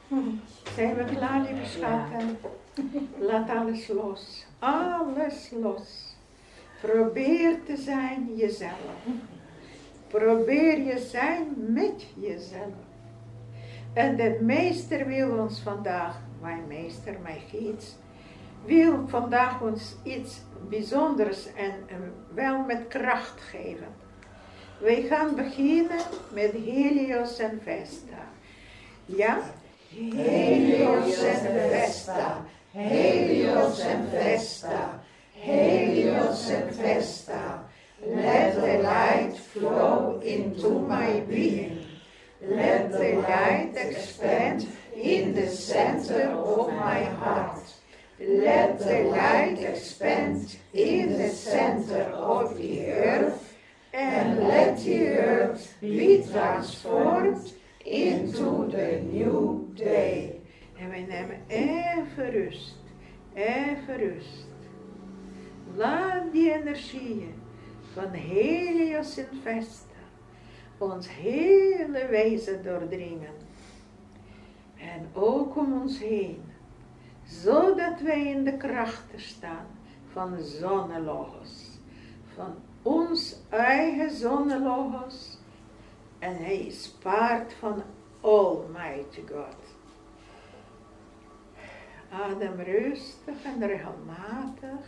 Zijn we klaar, lieve schatten? Laat alles los. Alles los. Probeer te zijn jezelf. Probeer je zijn met jezelf. En de meester wil ons vandaag, mijn meester, mijn gids, wil vandaag ons iets bijzonders en wel met kracht geven. Wij gaan beginnen met Helios en Vesta. Ja? Helios en Vesta, Helios en Vesta, Helios en Vesta. Let the light flow into my being. Let the light expand in the center of my heart. Let the light expand in the center of the earth, and let the earth be transformed into the new day. En wij nemen even rust. Even rust. Laat die energieën van Helios en Vesta ons hele wezen doordringen. En ook om ons heen. Zodat wij in de krachten staan van zonnelogos. Van ons eigen zonnelogos. En hij is paard van Almighty God. Adem rustig en regelmatig.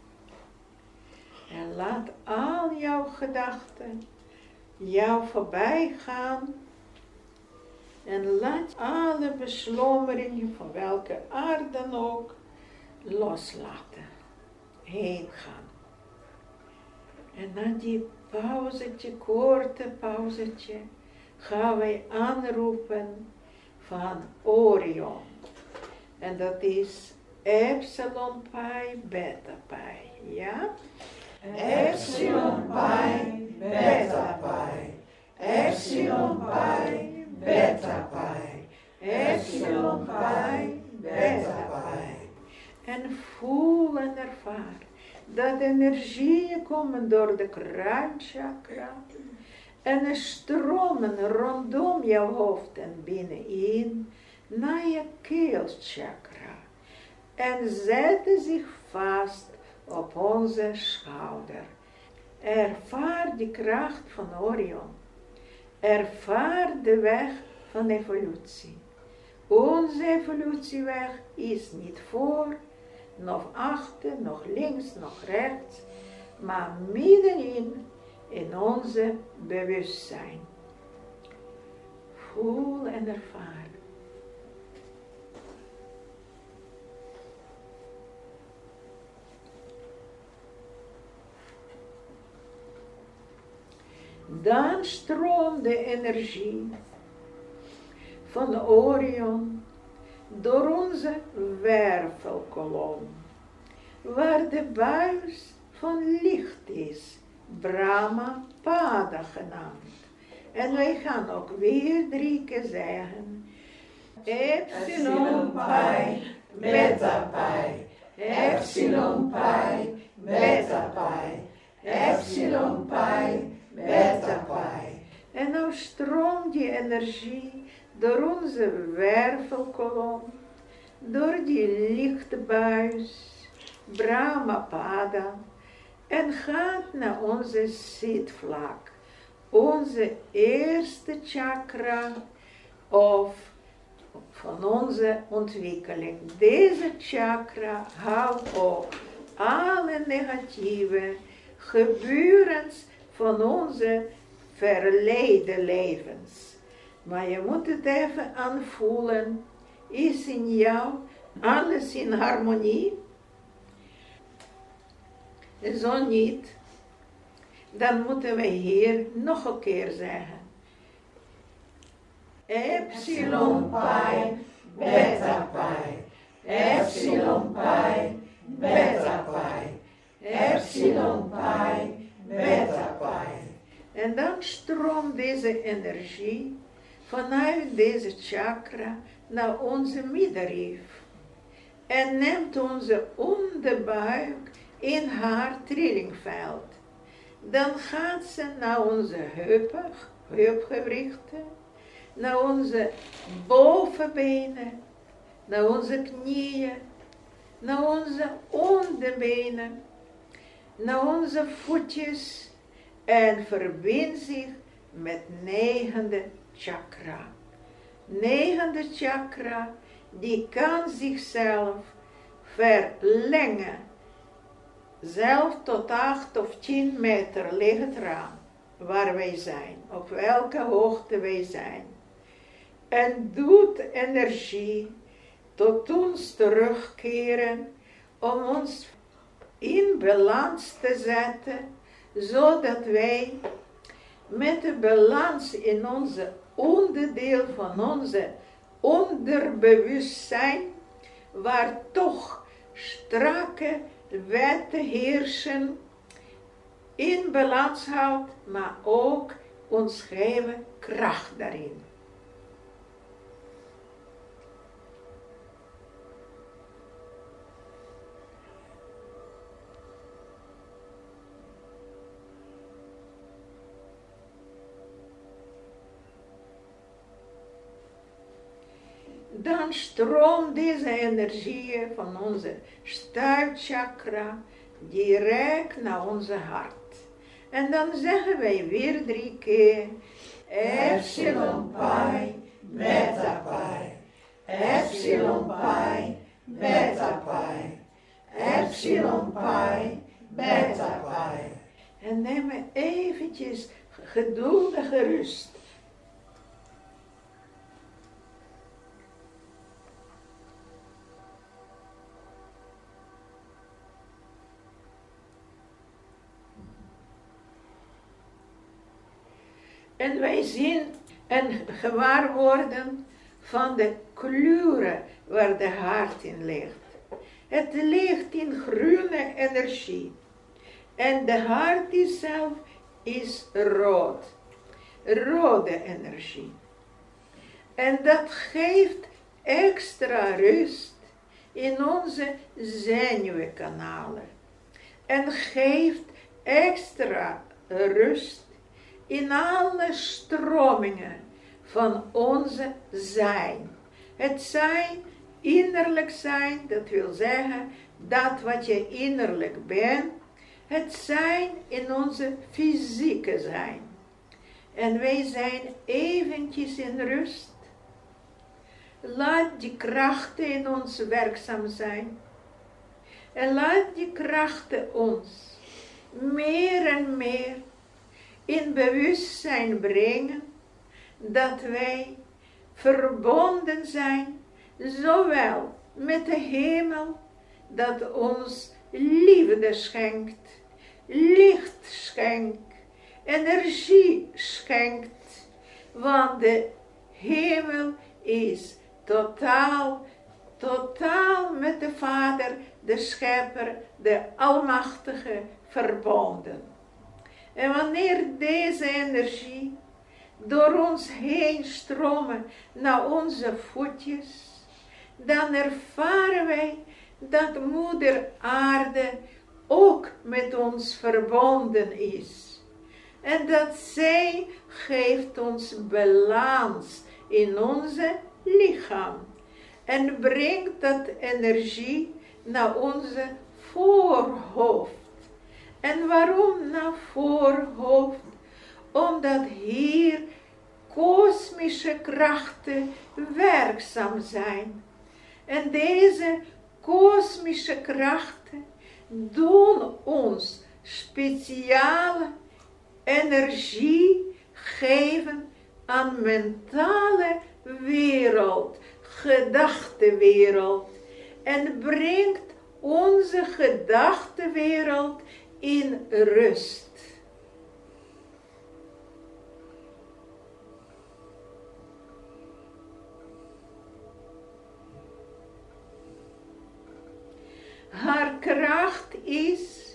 En laat al jouw gedachten jou voorbij gaan. En laat alle beslommeringen van welke aard dan ook loslaten. Heen gaan. En na die pauzetje, korte pauzetje, gaan wij aanroepen van Orion. En dat is Epsilon Pi Beta Pi. Ja? Epsilon Pi Beta Pi, Epsilon Pi Beta Pi, Epsilon Pi Beta Pi. En voel en ervaar dat energieën komen door de kruinchakra en er stromen rondom jouw hoofd en binnenin naar je keelchakra en zetten zich vast op onze schouder. Ervaar de kracht van Orion. Ervaar de weg van evolutie. Onze evolutieweg is niet voor, nog achter, nog links, nog rechts, maar middenin in onze bewustzijn. Voel en ervaar. Dan stroomt de energie van Orion door onze wervelkolom, waar de buis van licht is, Brahma Pada genaamd. En wij gaan ook weer 3 keer zeggen, Epsilon Pi Beta Pi, Epsilon Pi Beta Pi, Epsilon Pi Beta Pi. En nou stroomt die energie door onze wervelkolom, door die lichtbuis, Brahmapada, en gaat naar onze zitvlak, onze eerste chakra of van onze ontwikkeling. Deze chakra houdt op alle negatieve gebeurens van onze verleden levens. Maar je moet het even aanvoelen. Is in jou alles in harmonie? Zo niet. Dan moeten we hier nog een keer zeggen. Epsilon Pi Beta Pi, Epsilon Pi Beta Pi, Epsilon Pi Beta Pi. En dan stroomt deze energie vanuit deze chakra naar onze middenrif. En neemt onze onderbuik in haar trillingveld. Dan gaat ze naar onze heupgewrichten. naar onze bovenbenen, naar onze knieën, naar onze onderbenen, naar onze voetjes en verbindt zich met 9e chakra. 9e chakra, die kan zichzelf verlengen, zelf tot 8 of 10 meter ligt het eraan, waar wij zijn, op welke hoogte wij zijn. En doet energie tot ons terugkeren om ons in balans te zetten, zodat wij met de balans in onze onderdeel van onze onderbewustzijn, waar toch strakke wetten heersen, in balans houdt, maar ook ons geven kracht daarin. Dan stroomt deze energie van onze stuitchakra direct naar onze hart. En dan zeggen wij weer 3 keer: Epsilon Pi, Beta Pi. Epsilon Pi, Beta Pi. Epsilon Pi, Beta Pi. En neem eventjes geduldige rust. En wij zien en gewaar worden van de kleuren waar de hart in ligt. Het ligt in groene energie. En de hart zelf is rood. Rode energie. En dat geeft extra rust in onze zenuwkanalen. En geeft extra rust in alle stromingen van onze zijn. Het zijn, innerlijk zijn, dat wil zeggen, dat wat je innerlijk bent. Het zijn in onze fysieke zijn. En wij zijn eventjes in rust. Laat die krachten in ons werkzaam zijn. En laat die krachten ons meer en meer in bewustzijn brengen dat wij verbonden zijn, zowel met de hemel, dat ons liefde schenkt, licht schenkt, energie schenkt, want de hemel is totaal met de Vader, de Schepper, de Almachtige verbonden. En wanneer deze energie door ons heen stromen naar onze voetjes, dan ervaren wij dat Moeder Aarde ook met ons verbonden is. En dat zij geeft ons balans in onze lichaam. En brengt dat energie naar onze voorhoofd. En waarom naar voorhoofd? Omdat hier kosmische krachten werkzaam zijn. En deze kosmische krachten doen ons speciale energie geven aan mentale wereld, gedachtenwereld. En brengt onze gedachtenwereld in rust. Haar kracht is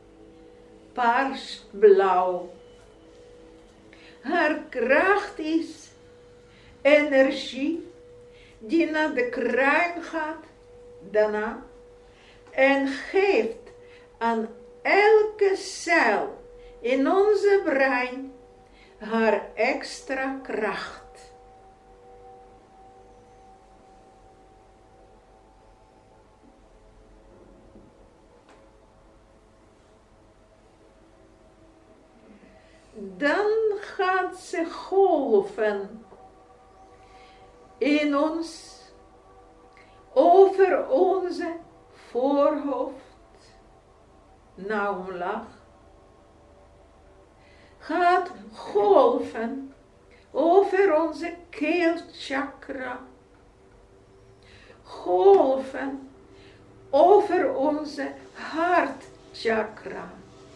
paarsblauw. Haar kracht is energie die naar de kruin gaat daarna en geeft aan elke cel in onze brein haar extra kracht. dan gaat ze golven in ons, over onze voorhoofd, naar omlaag. Gaat golven over onze keelchakra, golven over onze hartchakra,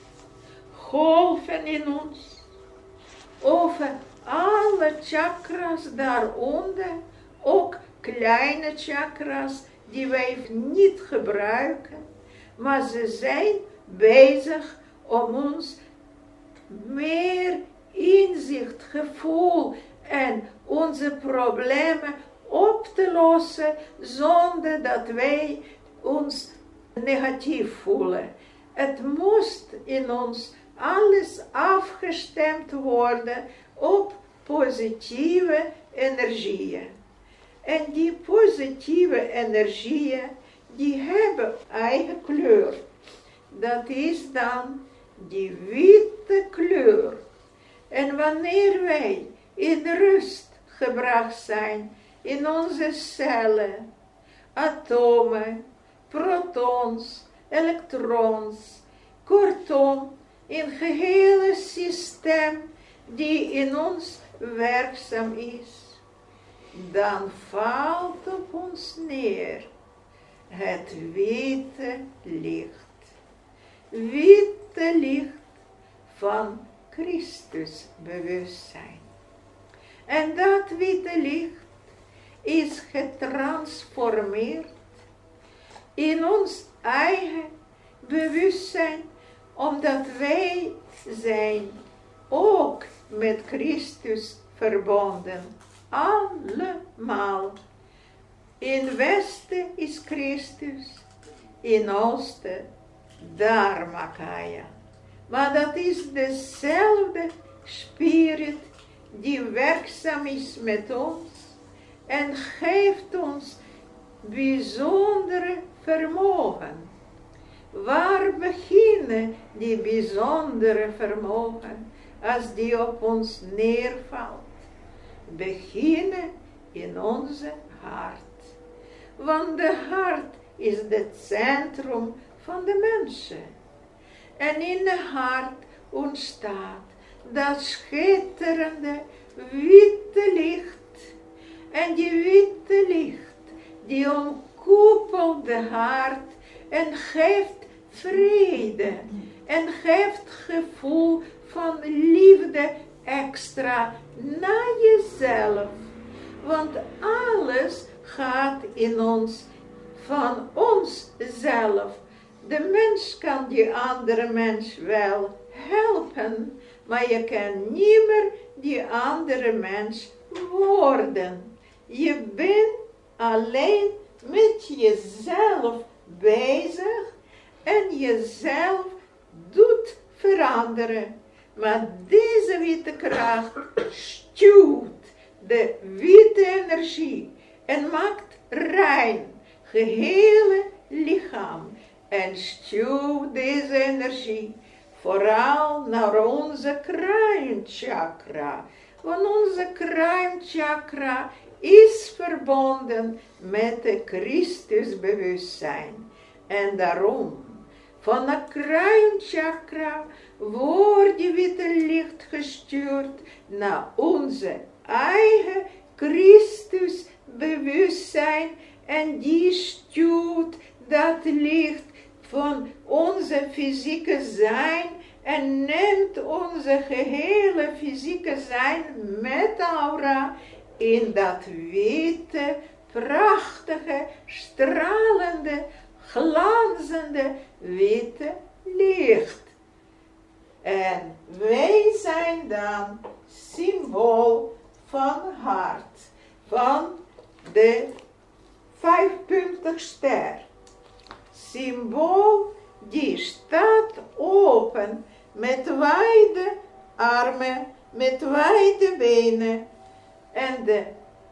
golven in ons, over alle chakras daaronder, ook kleine chakras die wij niet gebruiken, maar ze zijn bezig om ons meer inzicht, gevoel en onze problemen op te lossen, zonder dat wij ons negatief voelen. Het moest in ons alles afgestemd worden op positieve energieën. En die positieve energieën, die hebben eigen kleur. Dat is dan die witte kleur. En wanneer wij in rust gebracht zijn in onze cellen, atomen, protons, elektrons, kortom, in het gehele systeem die in ons werkzaam is, dan valt op ons neer het witte licht. Witte licht van Christus bewustzijn. En dat witte licht is getransformeerd in ons eigen bewustzijn, omdat wij zijn ook met Christus verbonden. Allemaal. In westen is Christus, in oosten Dharmakaya. Maar dat is dezelfde spirit die werkzaam is met ons en geeft ons bijzondere vermogen. Waar beginnen die bijzondere vermogen als die op ons neervalt? Beginnen in onze hart. Want de hart is het centrum van de mensen. En in het hart ontstaat dat schitterende witte licht. En die witte licht, die omkoepelt de hart en geeft vrede. En geeft gevoel van liefde extra naar jezelf. Want alles gaat in ons, van onszelf. De mens kan die andere mens wel helpen, maar je kan niet meer die andere mens worden. Je bent alleen met jezelf bezig en jezelf doet veranderen. Maar deze witte kracht stuwt de witte energie en maakt rein gehele lichaam. En stuwt deze energie vooral naar onze kruinchakra. Want onze kruinchakra is verbonden met het Christusbewustzijn. En daarom, van het kruinchakra wordt die witte licht gestuurd naar onze eigen Christusbewustzijn. En die stuurt dat licht van onze fysieke zijn en neemt onze gehele fysieke zijn met aura in dat witte, prachtige, stralende, glanzende witte licht. En wij zijn dan symbool van hart, van de 5-puntig ster. Symbool die staat open met wijde armen, met wijde benen. En de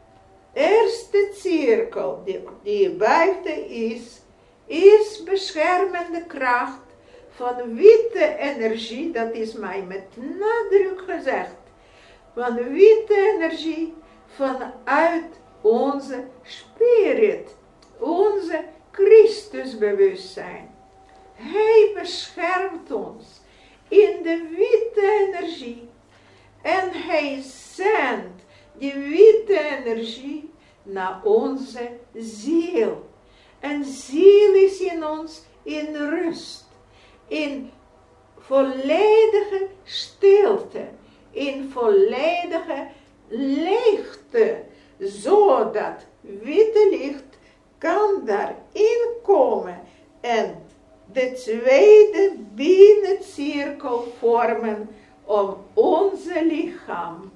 eerste cirkel die buiten is beschermende kracht van witte energie, dat is mij met nadruk gezegd, van witte energie vanuit onze spirit, onze Christusbewustzijn. Hij beschermt ons in de witte energie en hij zendt die witte energie naar onze ziel. En ziel is in ons in rust, in volledige stilte, in volledige leegte, zodat witte licht kan daarin komen en de tweede binnencirkel vormen om onze lichaam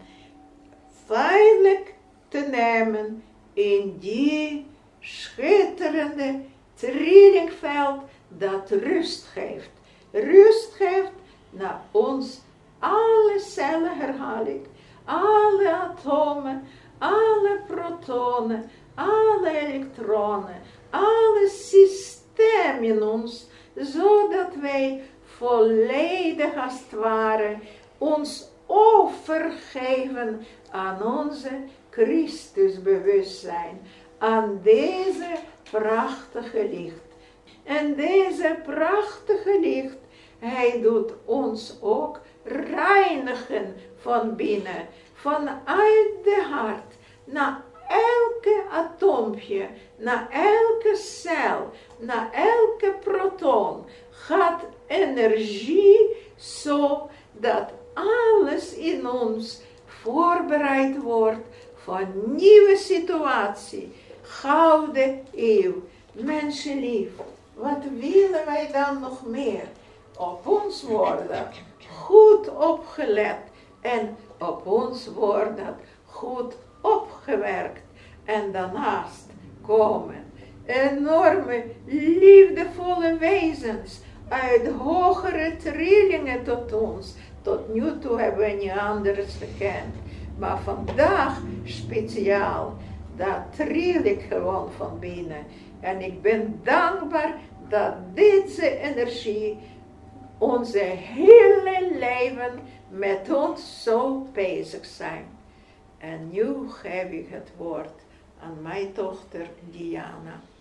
veilig te nemen in die schitterende trillingveld dat rust geeft. Rust geeft naar ons alle cellen, herhaal ik, alle atomen, alle protonen, alle elektronen, alle systemen in ons, zodat wij volledig als het ware ons overgeven aan onze Christusbewustzijn, aan deze prachtige licht. En deze prachtige licht, hij doet ons ook reinigen van binnen, vanuit de hart, naar elke atoompje, naar elke cel, naar elke proton, gaat energie zo dat alles in ons voorbereid wordt voor een nieuwe situatie. Gouden eeuw. Mensenlief, wat willen wij dan nog meer? Op ons worden goed opgelet en op ons worden goed opgewerkt. En daarnaast komen enorme liefdevolle wezens uit hogere trillingen tot ons. Tot nu toe hebben we niet anders gekend. Maar vandaag speciaal, daar tril ik gewoon van binnen. En ik ben dankbaar dat deze energie onze hele leven met ons zo bezig zijn. En nu geef ik het woord aan mijn dochter Diana.